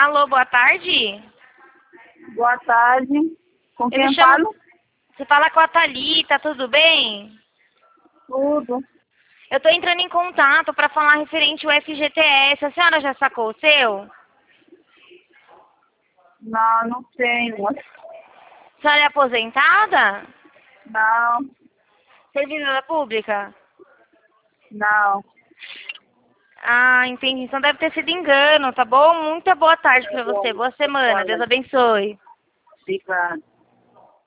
Alô, boa tarde. Boa tarde. Com Eu quem me eu chamo... falo? Você fala com a Thalita, tudo bem? Tudo. Eu tô entrando em contato para falar referente ao FGTS. A senhora já sacou o seu? Não, não tenho. A senhora é aposentada? Não, Servidora pública? não. Ah, entendi. Então deve ter sido engano, tá bom? Muita boa tarde para você. Boa semana. Deus abençoe. Obrigada.